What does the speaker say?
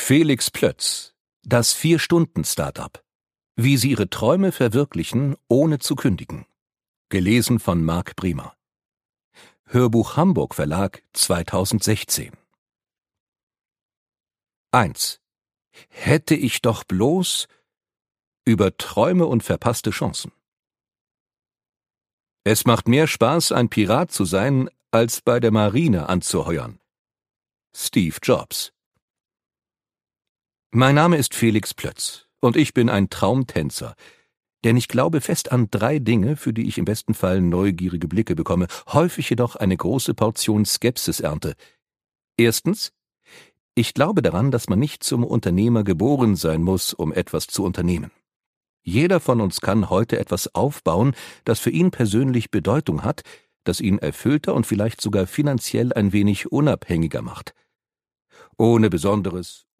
Felix Plötz, das 4-Stunden-Startup. Wie Sie Ihre Träume verwirklichen, ohne zu kündigen. Gelesen von Marc Briemer. Hörbuch Hamburg Verlag 2016. 1. Hätte ich doch bloß über Träume und verpasste Chancen. Es macht mehr Spaß, ein Pirat zu sein, als bei der Marine anzuheuern. Steve Jobs. Mein Name ist Felix Plötz und ich bin ein Traumtänzer, denn ich glaube fest an 3 Dinge, für die ich im besten Fall neugierige Blicke bekomme, häufig jedoch eine große Portion Skepsis ernte. Erstens: Ich glaube daran, dass man nicht zum Unternehmer geboren sein muss, um etwas zu unternehmen. Jeder von uns kann heute etwas aufbauen, das für ihn persönlich Bedeutung hat, das ihn erfüllter und vielleicht sogar finanziell ein wenig unabhängiger macht. Ohne besonderes,